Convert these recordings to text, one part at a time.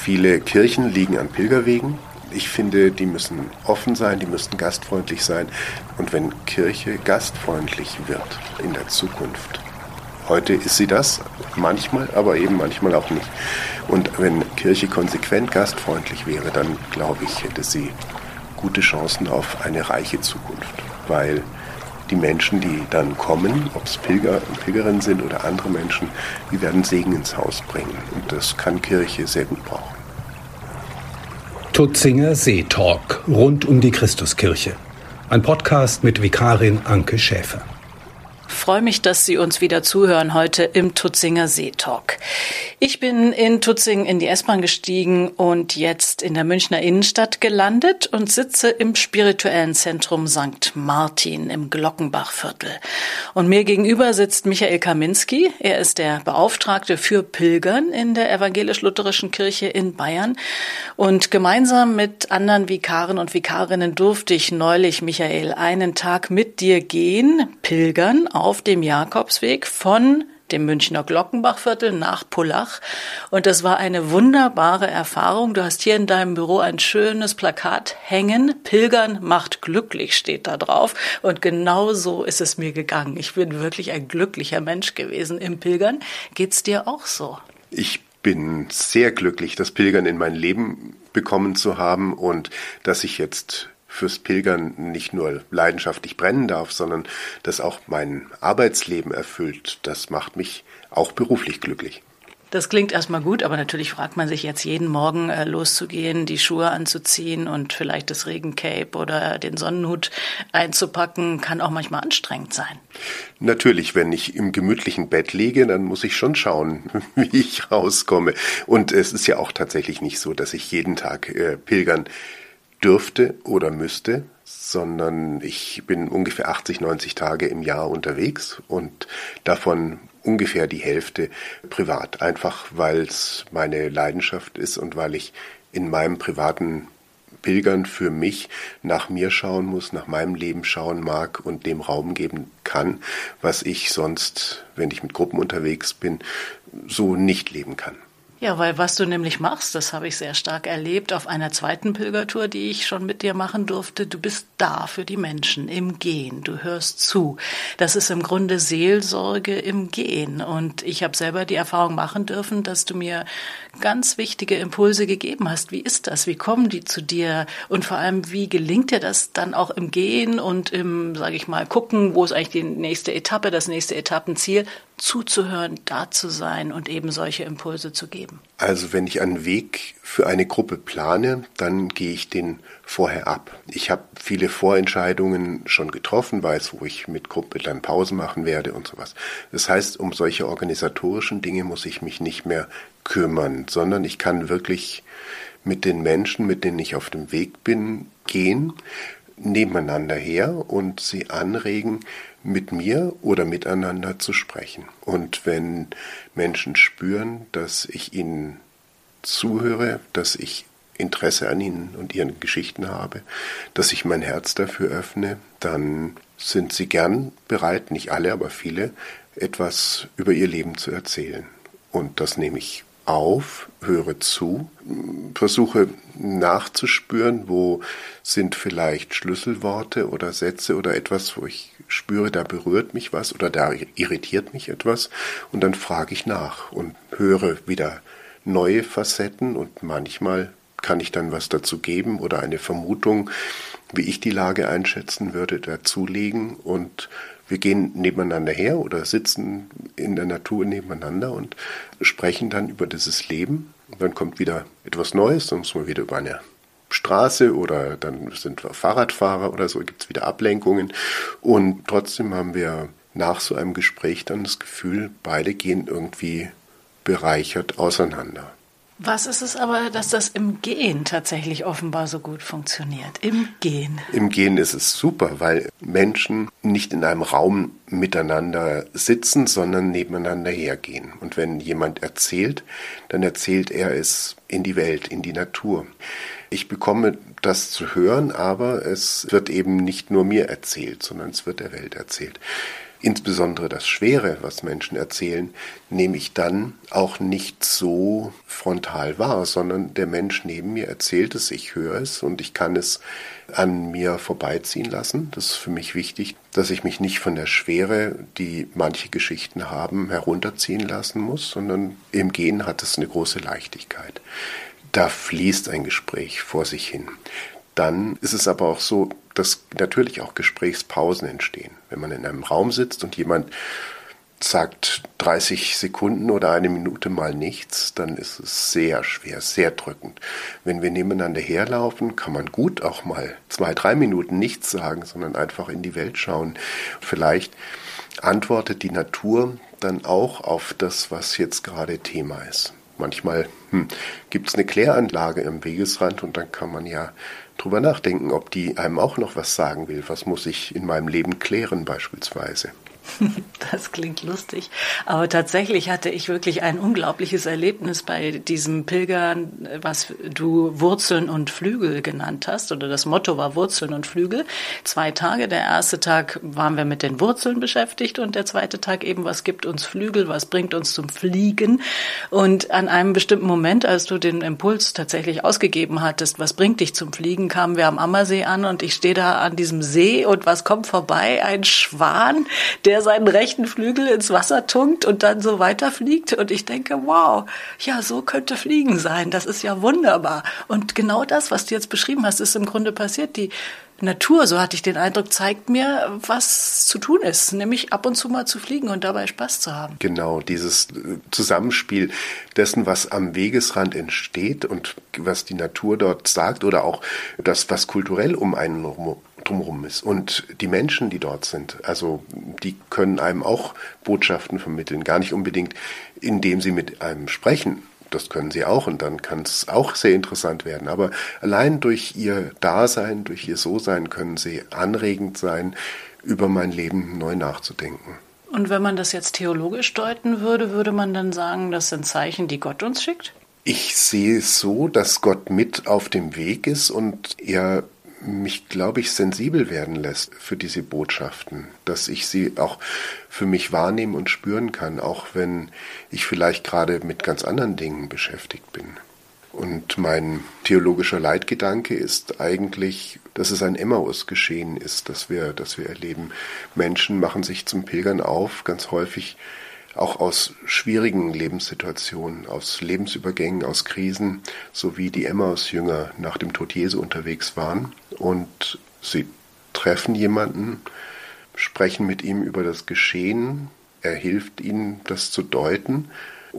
Viele Kirchen liegen an Pilgerwegen. Ich finde, die müssen offen sein, die müssen gastfreundlich sein. Und wenn Kirche gastfreundlich wird in der Zukunft, heute ist sie das, manchmal, aber eben manchmal auch nicht. Und wenn Kirche konsequent gastfreundlich wäre, dann glaube ich, hätte sie gute Chancen auf eine reiche Zukunft. Weil die Menschen, die dann kommen, ob es Pilger und Pilgerinnen sind oder andere Menschen, die werden Segen ins Haus bringen. Und das kann Kirche sehr gut brauchen. Tutzinger See-Talk rund um die Christuskirche. Ein Podcast mit Vikarin Anke Schäfer. Ich freue mich, dass Sie uns wieder zuhören heute im Tutzinger See-Talk. Ich bin in Tutzing in die S-Bahn gestiegen und jetzt in der Münchner Innenstadt gelandet und sitze im spirituellen Zentrum St. Martin im Glockenbachviertel. Und mir gegenüber sitzt Michael Kaminski. Er ist der Beauftragte für Pilgern in der evangelisch-lutherischen Kirche in Bayern. Und gemeinsam mit anderen Vikaren und Vikarinnen durfte ich neulich, Michael, einen Tag mit dir gehen, pilgern auf dem Jakobsweg von dem Münchner Glockenbachviertel nach Pullach. Und das war eine wunderbare Erfahrung. Du hast hier in deinem Büro ein schönes Plakat hängen. Pilgern macht glücklich steht da drauf. Und genau so ist es mir gegangen. Ich bin wirklich ein glücklicher Mensch gewesen im Pilgern. Geht's dir auch so? Ich bin sehr glücklich, das Pilgern in mein Leben bekommen zu haben und dass ich jetzt fürs Pilgern nicht nur leidenschaftlich brennen darf, sondern das auch mein Arbeitsleben erfüllt. Das macht mich auch beruflich glücklich. Das klingt erstmal gut, aber natürlich fragt man sich jetzt jeden Morgen loszugehen, die Schuhe anzuziehen und vielleicht das Regencape oder den Sonnenhut einzupacken, kann auch manchmal anstrengend sein. Natürlich, wenn ich im gemütlichen Bett liege, dann muss ich schon schauen, wie ich rauskomme. Und es ist ja auch tatsächlich nicht so, dass ich jeden Tag pilgern dürfte oder müsste, sondern ich bin ungefähr 80, 90 Tage im Jahr unterwegs und davon ungefähr die Hälfte privat. Einfach weil es meine Leidenschaft ist und weil ich in meinem privaten Pilgern für mich nach mir schauen muss, nach meinem Leben schauen mag und dem Raum geben kann, was ich sonst, wenn ich mit Gruppen unterwegs bin, so nicht leben kann. Ja, weil was du nämlich machst, das habe ich sehr stark erlebt auf einer zweiten Pilgertour, die ich schon mit dir machen durfte. Du bist da für die Menschen im Gehen. Du hörst zu. Das ist im Grunde Seelsorge im Gehen. Und ich habe selber die Erfahrung machen dürfen, dass du mir ganz wichtige Impulse gegeben hast. Wie ist das? Wie kommen die zu dir? Und vor allem, wie gelingt dir das dann auch im Gehen und im, sage ich mal, gucken, wo ist eigentlich die nächste Etappe, das nächste Etappenziel, zuzuhören, da zu sein und eben solche Impulse zu geben? Also wenn ich einen Weg für eine Gruppe plane, dann gehe ich den vorher ab. Ich habe viele Vorentscheidungen schon getroffen, weiß, wo ich mit Gruppe dann Pause machen werde und sowas. Das heißt, um solche organisatorischen Dinge muss ich mich nicht mehr kümmern, sondern ich kann wirklich mit den Menschen, mit denen ich auf dem Weg bin, gehen, nebeneinander her und sie anregen, mit mir oder miteinander zu sprechen. Und wenn Menschen spüren, dass ich ihnen zuhöre, dass ich Interesse an ihnen und ihren Geschichten habe, dass ich mein Herz dafür öffne, dann sind sie gern bereit, nicht alle, aber viele, etwas über ihr Leben zu erzählen. Und das nehme ich auf, höre zu, versuche nachzuspüren, wo sind vielleicht Schlüsselworte oder Sätze oder etwas, wo ich spüre, da berührt mich was oder da irritiert mich etwas und dann frage ich nach und höre wieder neue Facetten und manchmal kann ich dann was dazu geben oder eine Vermutung, wie ich die Lage einschätzen würde, dazulegen und wir gehen nebeneinander her oder sitzen in der Natur nebeneinander und sprechen dann über dieses Leben. Und dann kommt wieder etwas Neues, dann müssen wir wieder über eine Straße oder dann sind wir Fahrradfahrer oder so, gibt es wieder Ablenkungen. Und trotzdem haben wir nach so einem Gespräch dann das Gefühl, beide gehen irgendwie bereichert auseinander. Was ist es aber, dass das im Gehen tatsächlich offenbar so gut funktioniert? Im Gehen. Im Gehen ist es super, weil Menschen nicht in einem Raum miteinander sitzen, sondern nebeneinander hergehen. Und wenn jemand erzählt, dann erzählt er es in die Welt, in die Natur. Ich bekomme das zu hören, aber es wird eben nicht nur mir erzählt, sondern es wird der Welt erzählt. insbesondere das Schwere, was Menschen erzählen, nehme ich dann auch nicht so frontal wahr, sondern der Mensch neben mir erzählt es, ich höre es und ich kann es an mir vorbeiziehen lassen. Das ist für mich wichtig, dass ich mich nicht von der Schwere, die manche Geschichten haben, herunterziehen lassen muss, sondern im Gehen hat es eine große Leichtigkeit. Da fließt ein Gespräch vor sich hin. Dann ist es aber auch so, dass natürlich auch Gesprächspausen entstehen. Wenn man in einem Raum sitzt und jemand sagt 30 Sekunden oder eine Minute mal nichts, dann ist es sehr schwer, sehr drückend. Wenn wir nebeneinander herlaufen, kann man gut auch mal 2, 3 Minuten nichts sagen, sondern einfach in die Welt schauen. Vielleicht antwortet die Natur dann auch auf das, was jetzt gerade Thema ist. Manchmal gibt es eine Kläranlage am Wegesrand und dann kann man ja drüber nachdenken, ob die einem auch noch was sagen will. Was muss ich in meinem Leben klären beispielsweise? Das klingt lustig, aber tatsächlich hatte ich wirklich ein unglaubliches Erlebnis bei diesem Pilgern, was du Wurzeln und Flügel genannt hast, oder das Motto war Wurzeln und Flügel. 2 Tage, der erste Tag waren wir mit den Wurzeln beschäftigt und der zweite Tag eben, was gibt uns Flügel, was bringt uns zum Fliegen. Und an einem bestimmten Moment, als du den Impuls tatsächlich ausgegeben hattest, was bringt dich zum Fliegen, kamen wir am Ammersee an und ich stehe da an diesem See und was kommt vorbei? Ein Schwan, der seinen rechten Flügel ins Wasser tunkt und dann so weiterfliegt. Und ich denke, wow, ja, so könnte Fliegen sein. Das ist ja wunderbar. Und genau das, was du jetzt beschrieben hast, ist im Grunde passiert. Die Natur, so hatte ich den Eindruck, zeigt mir, was zu tun ist, nämlich ab und zu mal zu fliegen und dabei Spaß zu haben. Genau, dieses Zusammenspiel dessen, was am Wegesrand entsteht und was die Natur dort sagt oder auch das, was kulturell um einen drumherum ist. Und die Menschen, die dort sind, also die können einem auch Botschaften vermitteln, gar nicht unbedingt, indem sie mit einem sprechen. Das können sie auch und dann kann es auch sehr interessant werden. Aber allein durch ihr Dasein, durch ihr So-Sein können sie anregend sein, über mein Leben neu nachzudenken. Und wenn man das jetzt theologisch deuten würde, würde man dann sagen, das sind Zeichen, die Gott uns schickt? Ich sehe es so, dass Gott mit auf dem Weg ist und er mich, glaube ich, sensibel werden lässt für diese Botschaften, dass ich sie auch für mich wahrnehmen und spüren kann, auch wenn ich vielleicht gerade mit ganz anderen Dingen beschäftigt bin. Und mein theologischer Leitgedanke ist eigentlich, dass es ein Emmaus-Geschehen ist, dass wir erleben. Menschen machen sich zum Pilgern auf, ganz häufig auch aus schwierigen Lebenssituationen, aus Lebensübergängen, aus Krisen, so wie die Emmaus-Jünger nach dem Tod Jesu unterwegs waren. Und sie treffen jemanden, sprechen mit ihm über das Geschehen, er hilft ihnen, das zu deuten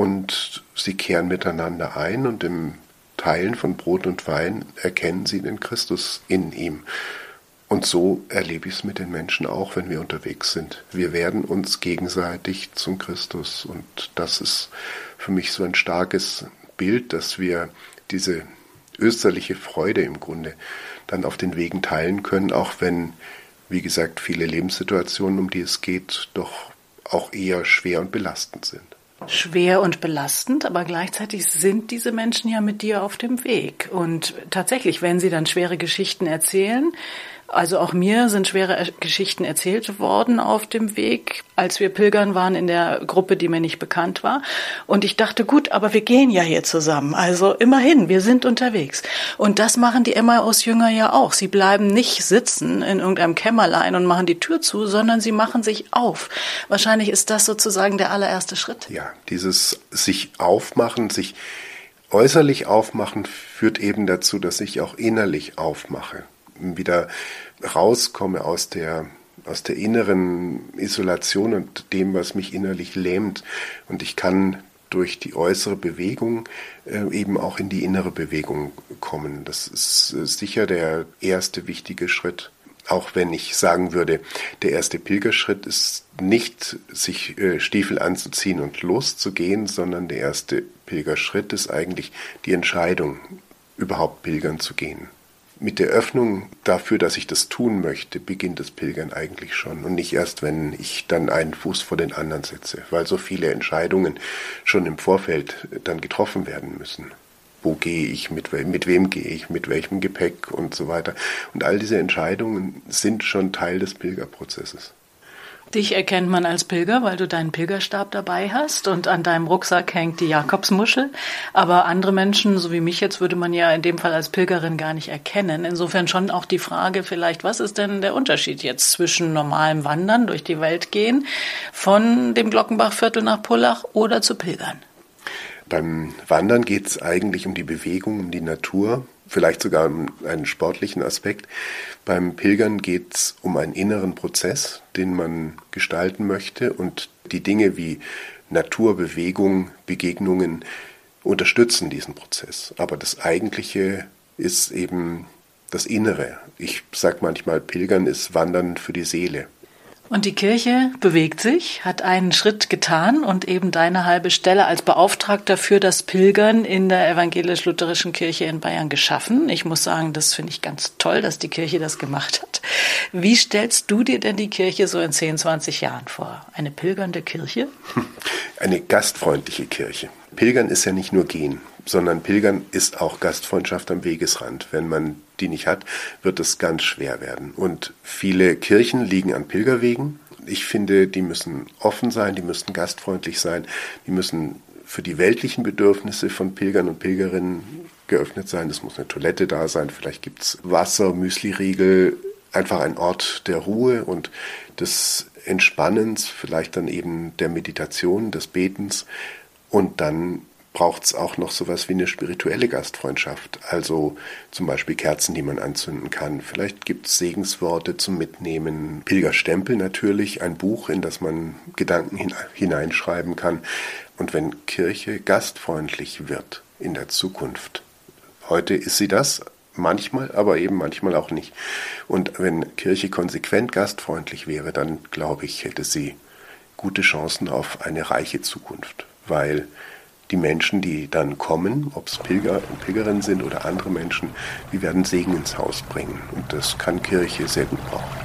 und sie kehren miteinander ein und im Teilen von Brot und Wein erkennen sie den Christus in ihm. Und so erlebe ich es mit den Menschen auch, wenn wir unterwegs sind. Wir werden uns gegenseitig zum Christus. Und das ist für mich so ein starkes Bild, dass wir diese österliche Freude im Grunde dann auf den Wegen teilen können, auch wenn, wie gesagt, viele Lebenssituationen, um die es geht, doch auch eher schwer und belastend sind. Schwer und belastend, aber gleichzeitig sind diese Menschen ja mit dir auf dem Weg. Und tatsächlich, wenn sie dann schwere Geschichten erzählen, also auch mir sind schwere Geschichten erzählt worden auf dem Weg, als wir pilgern waren in der Gruppe, die mir nicht bekannt war. Und ich dachte, gut, aber wir gehen ja hier zusammen. Also immerhin, wir sind unterwegs. Und das machen die Emmaus-Jünger ja auch. Sie bleiben nicht sitzen in irgendeinem Kämmerlein und machen die Tür zu, sondern sie machen sich auf. Wahrscheinlich ist das sozusagen der allererste Schritt. Ja, dieses sich aufmachen, sich äußerlich aufmachen, führt eben dazu, dass ich auch innerlich aufmache. Wieder rauskomme aus der inneren Isolation und dem, was mich innerlich lähmt. Und ich kann durch die äußere Bewegung eben auch in die innere Bewegung kommen. Das ist sicher der erste wichtige Schritt. Auch wenn ich sagen würde, der erste Pilgerschritt ist nicht, sich Stiefel anzuziehen und loszugehen, sondern der erste Pilgerschritt ist eigentlich die Entscheidung, überhaupt pilgern zu gehen. Mit der Öffnung dafür, dass ich das tun möchte, beginnt das Pilgern eigentlich schon und nicht erst, wenn ich dann einen Fuß vor den anderen setze, weil so viele Entscheidungen schon im Vorfeld dann getroffen werden müssen. Wo gehe ich, mit wem gehe ich, mit welchem Gepäck und so weiter. Und all diese Entscheidungen sind schon Teil des Pilgerprozesses. Dich erkennt man als Pilger, weil du deinen Pilgerstab dabei hast und an deinem Rucksack hängt die Jakobsmuschel. Aber andere Menschen, so wie mich jetzt, würde man ja in dem Fall als Pilgerin gar nicht erkennen. Insofern schon auch die Frage vielleicht, was ist denn der Unterschied jetzt zwischen normalem Wandern durch die Welt gehen, von dem Glockenbachviertel nach Pullach oder zu Pilgern? Beim Wandern geht es eigentlich um die Bewegung, um die Natur, vielleicht sogar um einen sportlichen Aspekt. Beim Pilgern geht es um einen inneren Prozess, den man gestalten möchte, und die Dinge wie Natur, Bewegung, Begegnungen unterstützen diesen Prozess. Aber das Eigentliche ist eben das Innere. Ich sage manchmal, Pilgern ist Wandern für die Seele. Und die Kirche bewegt sich, hat einen Schritt getan und eben deine halbe Stelle als Beauftragter für das Pilgern in der evangelisch-lutherischen Kirche in Bayern geschaffen. Ich muss sagen, das finde ich ganz toll, dass die Kirche das gemacht hat. Wie stellst du dir denn die Kirche so in 10, 20 Jahren vor? Eine pilgernde Kirche? Eine gastfreundliche Kirche. Pilgern ist ja nicht nur gehen, sondern Pilgern ist auch Gastfreundschaft am Wegesrand. Wenn man die nicht hat, wird es ganz schwer werden. Und viele Kirchen liegen an Pilgerwegen. Ich finde, die müssen offen sein, die müssen gastfreundlich sein, die müssen für die weltlichen Bedürfnisse von Pilgern und Pilgerinnen geöffnet sein. Es muss eine Toilette da sein, vielleicht gibt es Wasser, Müsliriegel, einfach ein Ort der Ruhe und des Entspannens, vielleicht dann eben der Meditation, des Betens. Und dann braucht es auch noch sowas wie eine spirituelle Gastfreundschaft, also zum Beispiel Kerzen, die man anzünden kann. Vielleicht gibt es Segensworte zum Mitnehmen, Pilgerstempel natürlich, ein Buch, in das man Gedanken hineinschreiben kann. Und wenn Kirche gastfreundlich wird in der Zukunft, heute ist sie das, manchmal, aber eben manchmal auch nicht. Und wenn Kirche konsequent gastfreundlich wäre, dann glaube ich, hätte sie gute Chancen auf eine reiche Zukunft, weil die Menschen, die dann kommen, ob es Pilger und Pilgerinnen sind oder andere Menschen, die werden Segen ins Haus bringen. Und das kann Kirche sehr gut brauchen.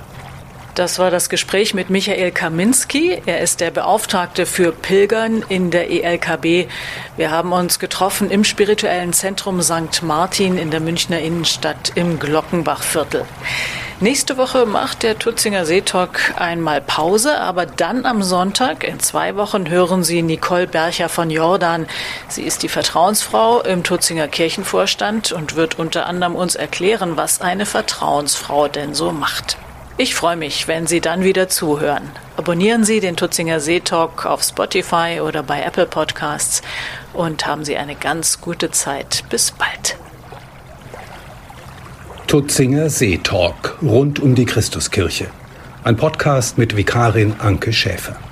Das war das Gespräch mit Michael Kaminski. Er ist der Beauftragte für Pilgern in der ELKB. Wir haben uns getroffen im spirituellen Zentrum St. Martin in der Münchner Innenstadt im Glockenbachviertel. Nächste Woche macht der Tutzinger Seetalk einmal Pause, aber dann am Sonntag, in 2 Wochen, hören Sie Nicole Bercher von Jordan. Sie ist die Vertrauensfrau im Tutzinger Kirchenvorstand und wird unter anderem uns erklären, was eine Vertrauensfrau denn so macht. Ich freue mich, wenn Sie dann wieder zuhören. Abonnieren Sie den Tutzinger Seetalk auf Spotify oder bei Apple Podcasts und haben Sie eine ganz gute Zeit. Bis bald. Tutzinger Seetalk rund um die Christuskirche. Ein Podcast mit Vikarin Anke Schäfer.